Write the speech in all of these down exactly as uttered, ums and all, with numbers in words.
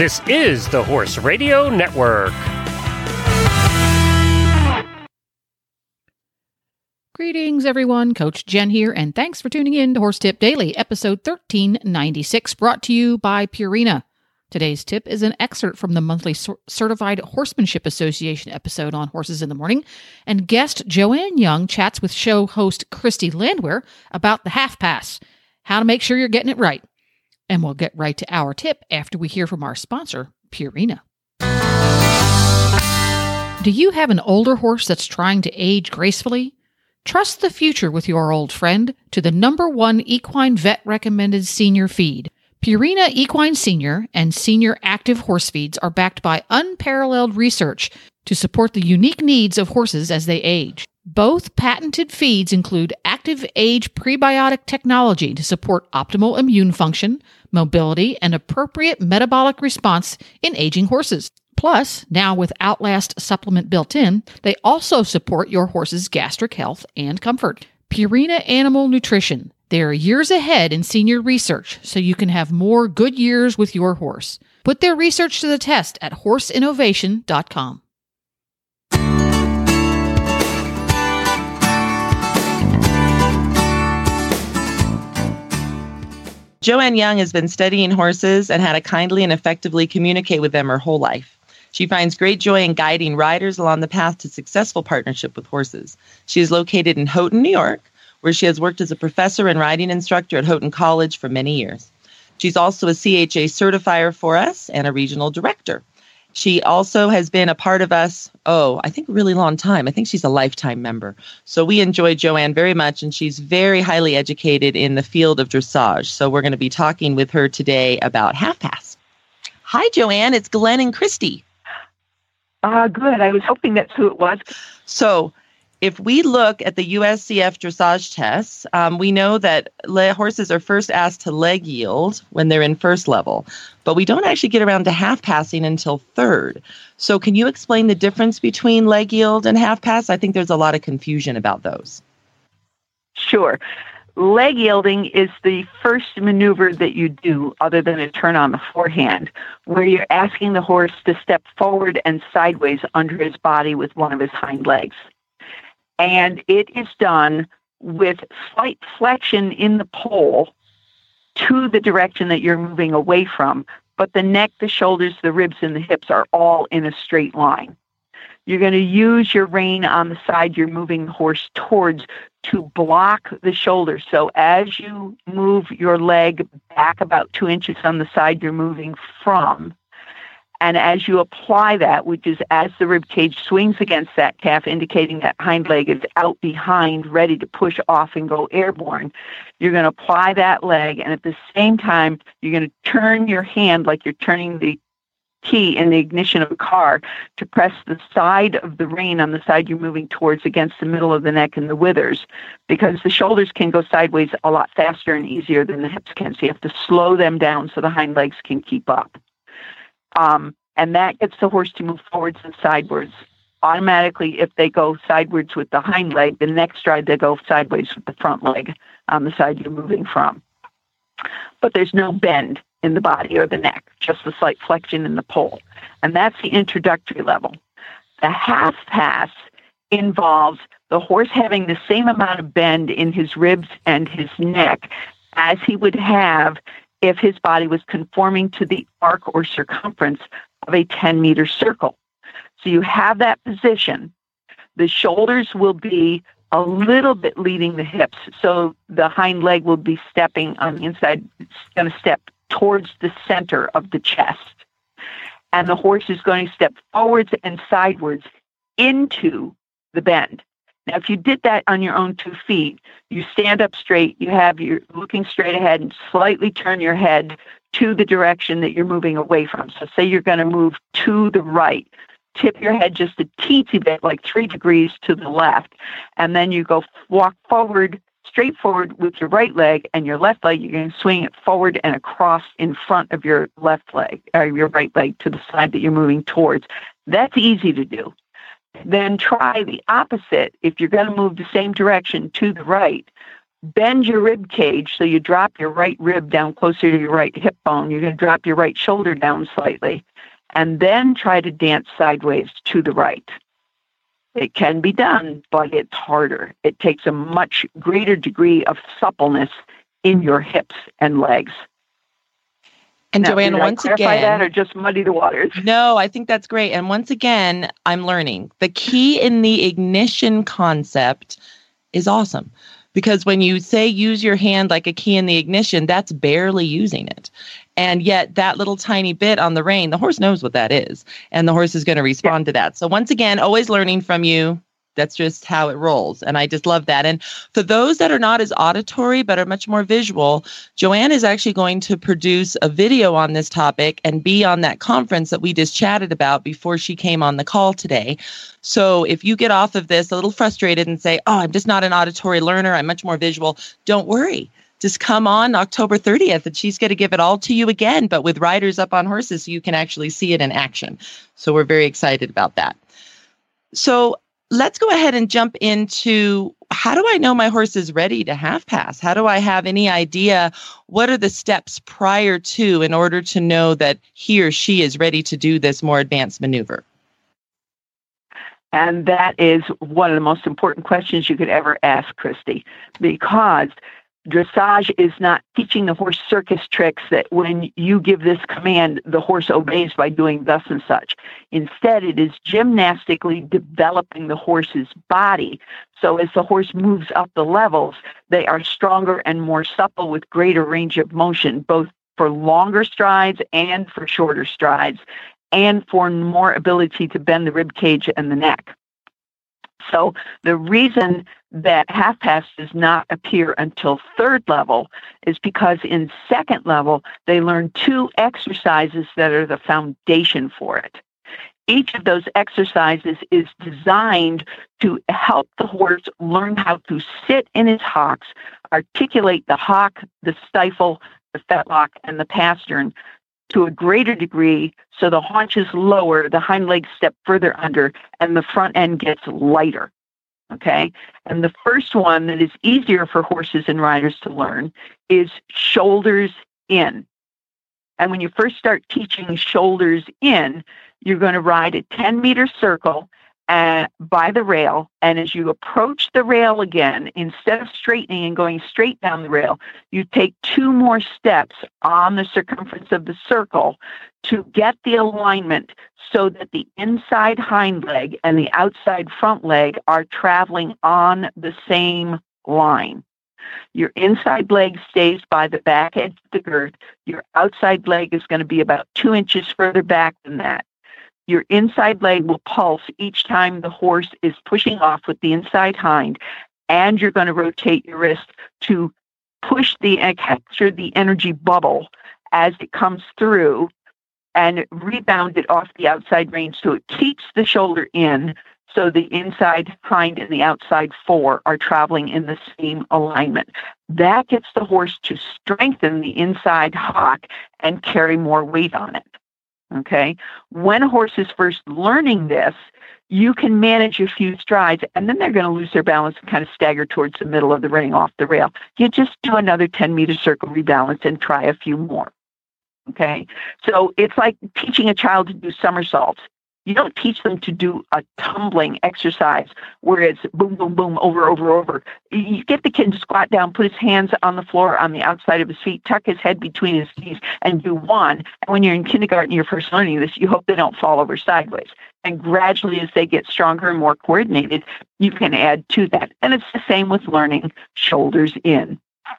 This is the Horse Radio Network. Greetings, everyone. Coach Jen here, and thanks for tuning in to Horse Tip Daily, episode thirteen ninety-six, brought to you by Purina. Today's tip is an excerpt from the monthly Certified Horsemanship Association episode on Horses in the Morning, and guest Joanne Young chats with show host Christy Landwehr about the half pass, how to make sure you're getting it right. And we'll get right to our tip after we hear from our sponsor, Purina. Do you have an older horse that's trying to age gracefully? Trust the future with your old friend to the number one equine vet recommended senior feed. Purina Equine Senior and Senior Active Horse Feeds are backed by unparalleled research to support the unique needs of horses as they age. Both patented feeds include active age prebiotic technology to support optimal immune function, mobility, and appropriate metabolic response in aging horses. Plus, now with Outlast supplement built in, they also support your horse's gastric health and comfort. Purina Animal Nutrition. They're years ahead in senior research, so you can have more good years with your horse. Put their research to the test at horse innovation dot com. Joanne Young has been studying horses and how to kindly and effectively communicate with them her whole life. She finds great joy in guiding riders along the path to successful partnership with horses. She is located in Houghton, New York, where she has worked as a professor and riding instructor at Houghton College for many years. She's also a C H A certifier for us and a regional director. She also has been a part of us, oh, I think a really long time. I think she's a lifetime member. So we enjoy Joanne very much, and she's very highly educated in the field of dressage. So we're going to be talking with her today about half pass. Hi, Joanne. It's Glenn and Christy. Uh, good. I was hoping that's who it was. So if we look at the U S C F dressage tests, um, we know that le- horses are first asked to leg yield when they're in first level, but we don't actually get around to half passing until third. So can you explain the difference between leg yield and half pass? I think there's a lot of confusion about those. Sure. Leg yielding is the first maneuver that you do other than a turn on the forehand, where you're asking the horse to step forward and sideways under his body with one of his hind legs. And it is done with slight flexion in the pole to the direction that you're moving away from, but the neck, the shoulders, the ribs, and the hips are all in a straight line. You're going to use your rein on the side you're moving the horse towards to block the shoulders. So as you move your leg back about two inches on the side you're moving from, and as you apply that, which is as the rib cage swings against that calf, indicating that hind leg is out behind, ready to push off and go airborne, you're going to apply that leg, and at the same time, you're going to turn your hand like you're turning the key in the ignition of a car to press the side of the rein on the side you're moving towards against the middle of the neck and the withers, because the shoulders can go sideways a lot faster and easier than the hips can. So you have to slow them down so the hind legs can keep up. Um, and that gets the horse to move forwards and sidewards. Automatically, if they go sidewards with the hind leg, the next stride they go sideways with the front leg on the side you're moving from. But there's no bend in the body or the neck, just a slight flexion in the pole. And that's the introductory level. The half pass involves the horse having the same amount of bend in his ribs and his neck as he would have if his body was conforming to the arc or circumference of a ten-meter circle. So you have that position. The shoulders will be a little bit leading the hips, so the hind leg will be stepping on the inside. It's going to step towards the center of the chest. And the horse is going to step forwards and sidewards into the bend. Now, if you did that on your own two feet, you stand up straight, you have your looking straight ahead and slightly turn your head to the direction that you're moving away from. So say you're going to move to the right, tip your head just a teensy bit, like three degrees to the left, and then you go walk forward, straight forward with your right leg, and your left leg, you're going to swing it forward and across in front of your left leg, or your right leg to the side that you're moving towards. That's easy to do. Then try the opposite. If you're going to move the same direction to the right, bend your rib cage so you drop your right rib down closer to your right hip bone. You're going to drop your right shoulder down slightly, and then try to dance sideways to the right. It can be done, but it's harder. It takes a much greater degree of suppleness in your hips and legs. And now, Joanne, did once I clarify again, that or just muddy the waters? No, I think that's great. And once again, I'm learning the key in the ignition concept is awesome. Because when you say use your hand like a key in the ignition, that's barely using it. And yet that little tiny bit on the rein, the horse knows what that is. And the horse is going to respond yeah. to that. So once again, always learning from you. That's just how it rolls. And I just love that. And for those that are not as auditory, but are much more visual, Joanne is actually going to produce a video on this topic and be on that conference that we just chatted about before she came on the call today. So if you get off of this a little frustrated and say, oh, I'm just not an auditory learner, I'm much more visual, don't worry. Just come on October thirtieth and she's going to give it all to you again, but with riders up on horses so you can actually see it in action. So we're very excited about that. So let's go ahead and jump into how do I know my horse is ready to half pass? How do I have any idea what are the steps prior to in order to know that he or she is ready to do this more advanced maneuver? And that is one of the most important questions you could ever ask, Christy, because dressage is not teaching the horse circus tricks that when you give this command, the horse obeys by doing thus and such. Instead, it is gymnastically developing the horse's body. So as the horse moves up the levels, they are stronger and more supple with greater range of motion, both for longer strides and for shorter strides, and for more ability to bend the rib cage and the neck. So the reason that half pass does not appear until third level is because in second level, they learn two exercises that are the foundation for it. Each of those exercises is designed to help the horse learn how to sit in his hocks, articulate the hock, the stifle, the fetlock, and the pastern to a greater degree so the haunches lower, the hind legs step further under, and the front end gets lighter. Okay? And the first one that is easier for horses and riders to learn is shoulders in. And when you first start teaching shoulders in, you're going to ride a ten meter circle uh, by the rail. And as you approach the rail again, instead of straightening and going straight down the rail, you take two more steps on the circumference of the circle to get the alignment so that the inside hind leg and the outside front leg are traveling on the same line. Your inside leg stays by the back edge of the girth. Your outside leg is going to be about two inches further back than that. Your inside leg will pulse each time the horse is pushing off with the inside hind, and you're going to rotate your wrist to push the and capture the energy bubble as it comes through and rebound it off the outside rein so it keeps the shoulder in, so the inside hind and the outside fore are traveling in the same alignment. That gets the horse to strengthen the inside hock and carry more weight on it. Okay? When a horse is first learning this, you can manage a few strides, and then they're going to lose their balance and kind of stagger towards the middle of the ring off the rail. You just do another ten meter circle rebalance and try a few more. Okay? So it's like teaching a child to do somersaults. You don't teach them to do a tumbling exercise where it's boom, boom, boom, over, over, over. You get the kid to squat down, put his hands on the floor on the outside of his feet, tuck his head between his knees, and do one. And when you're in kindergarten, you're first learning this, you hope they don't fall over sideways. And gradually, as they get stronger and more coordinated, you can add to that. And it's the same with learning shoulders in.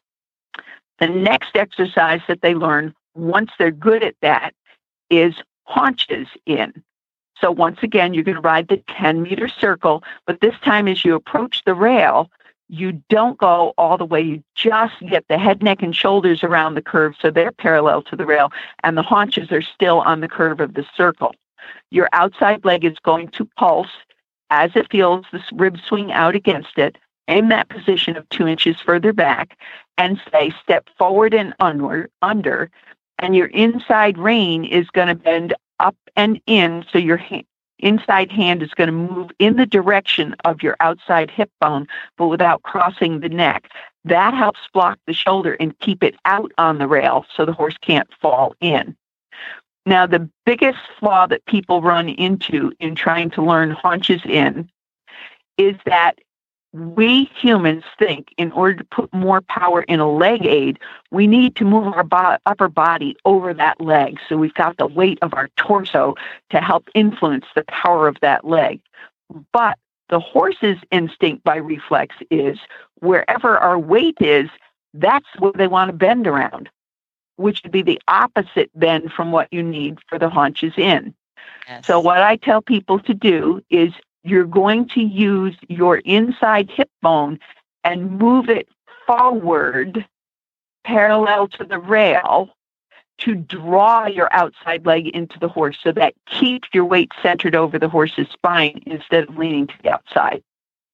The next exercise that they learn, once they're good at that, is haunches in. So once again, you're going to ride the ten meter circle, but this time as you approach the rail, you don't go all the way. You just get the head, neck, and shoulders around the curve so they're parallel to the rail, and the haunches are still on the curve of the circle. Your outside leg is going to pulse as it feels the rib swing out against it. Aim that position of two inches further back and say step forward and under, under, and your inside rein is going to bend up and in, so your ha- inside hand is going to move in the direction of your outside hip bone, but without crossing the neck. That helps block the shoulder and keep it out on the rail so the horse can't fall in. Now, the biggest flaw that people run into in trying to learn haunches in is that we humans think in order to put more power in a leg aid, we need to move our bo- upper body over that leg. So we've got the weight of our torso to help influence the power of that leg. But the horse's instinct by reflex is wherever our weight is, that's what they want to bend around, which would be the opposite bend from what you need for the haunches in. Yes. So what I tell people to do is you're going to use your inside hip bone and move it forward parallel to the rail to draw your outside leg into the horse so that keeps your weight centered over the horse's spine instead of leaning to the outside.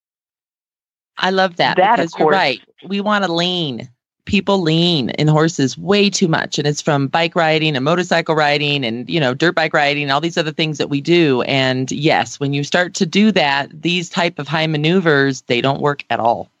I love that, that because course, you're right. We want to lean. People lean in horses way too much. And it's from bike riding and motorcycle riding and, you know, dirt bike riding, all these other things that we do. And yes, when you start to do that, these type of high maneuvers, they don't work at all.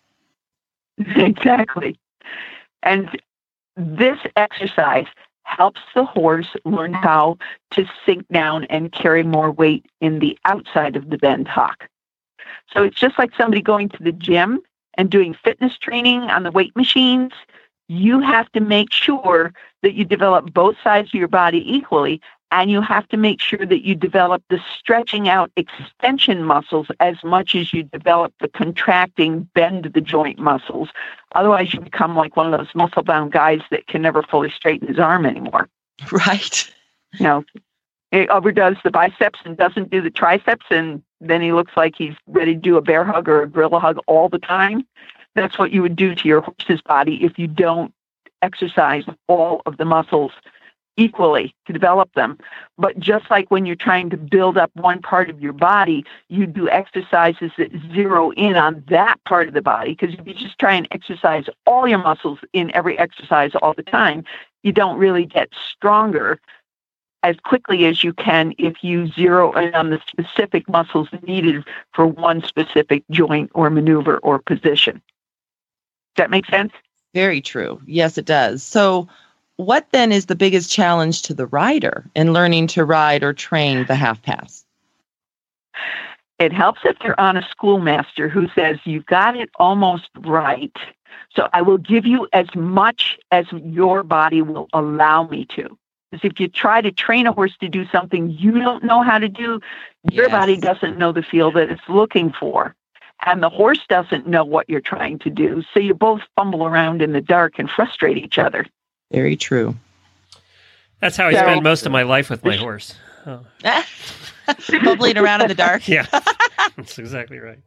Exactly. And this exercise helps the horse learn how to sink down and carry more weight in the outside of the bend hock. So it's just like somebody going to the gym and doing fitness training on the weight machines. You have to make sure that you develop both sides of your body equally, and you have to make sure that you develop the stretching out extension muscles as much as you develop the contracting bend the joint muscles. Otherwise, you become like one of those muscle-bound guys that can never fully straighten his arm anymore. Right. You know, he overdoes the biceps and doesn't do the triceps, and then he looks like he's ready to do a bear hug or a gorilla hug all the time. That's what you would do to your horse's body if you don't exercise all of the muscles equally to develop them. But just like when you're trying to build up one part of your body, you do exercises that zero in on that part of the body, because if you just try and exercise all your muscles in every exercise all the time, you don't really get stronger as quickly as you can if you zero in on the specific muscles needed for one specific joint or maneuver or position. Does that make sense? Very true. Yes, it does. So what then is the biggest challenge to the rider in learning to ride or train the half pass? It helps if you're on a schoolmaster who says, you've got it almost right, so I will give you as much as your body will allow me to. Because if you try to train a horse to do something you don't know how to do, your Yes. body doesn't know the feel that it's looking for. And the horse doesn't know what you're trying to do. So you both fumble around in the dark and frustrate each other. Very true. That's how I So- spend most of my life with my horse. Oh. Bubbling around in the dark. Yeah, that's exactly right.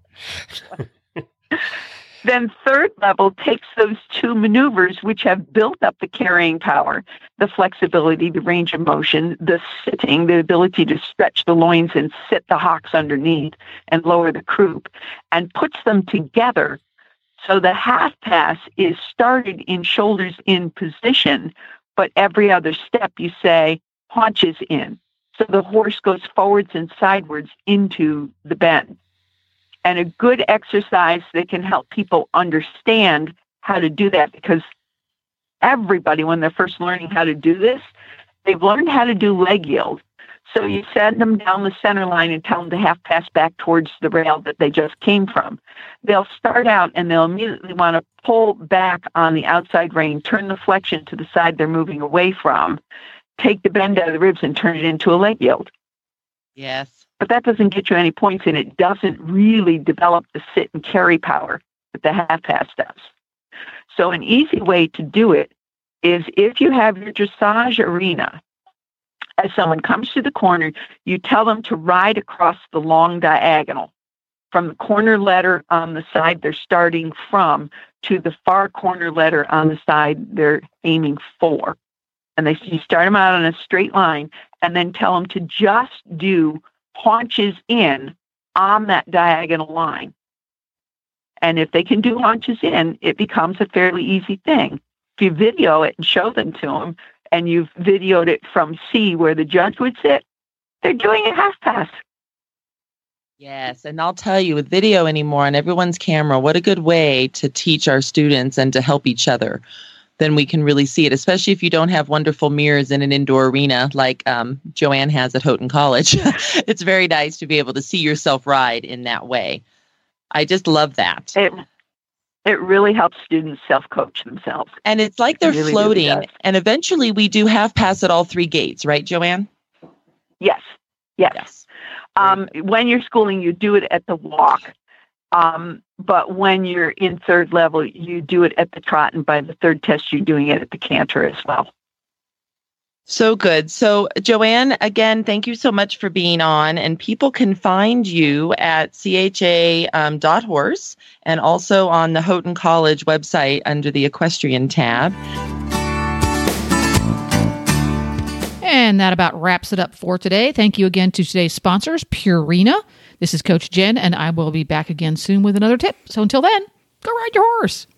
Then third level takes those two maneuvers, which have built up the carrying power, the flexibility, the range of motion, the sitting, the ability to stretch the loins and sit the hocks underneath and lower the croup, and puts them together. So the half pass is started in shoulders in position, but every other step you say haunches in. So the horse goes forwards and sidewards into the bend. And a good exercise that can help people understand how to do that, because everybody, when they're first learning how to do this, they've learned how to do leg yield. So you send them down the center line and tell them to half pass back towards the rail that they just came from. They'll start out and they'll immediately want to pull back on the outside rein, turn the flexion to the side they're moving away from, take the bend out of the ribs and turn it into a leg yield. Yes. But that doesn't get you any points, and it doesn't really develop the sit and carry power that the half pass does. So an easy way to do it is if you have your dressage arena, as someone comes to the corner, you tell them to ride across the long diagonal from the corner letter on the side they're starting from to the far corner letter on the side they're aiming for. And they you start them out on a straight line and then tell them to just do haunches in on that diagonal line. And if they can do haunches in, it becomes a fairly easy thing. If you video it and show them to them, and you've videoed it from C where the judge would sit, they're doing a half pass. Yes, and I'll tell you, with video anymore on everyone's camera, what a good way to teach our students and to help each other. Then we can really see it, especially if you don't have wonderful mirrors in an indoor arena like um, Joanne has at Houghton College. It's very nice to be able to see yourself ride in that way. I just love that. It, it really helps students self-coach themselves. And it's like they're It really, floating. really does. And eventually we do have pass at all three gates, right, Joanne? Yes, yes. Yes. Um, when you're schooling, you do it at the walk. Um, but when you're in third level, you do it at the trot. And by the third test, you're doing it at the canter as well. So good. So, Joanne, again, thank you so much for being on. And people can find you at C H A um, dot horse and also on the Houghton College website under the equestrian tab. And that about wraps it up for today. Thank you again to today's sponsors, Purina. This is Coach Jen, and I will be back again soon with another tip. So until then, go ride your horse.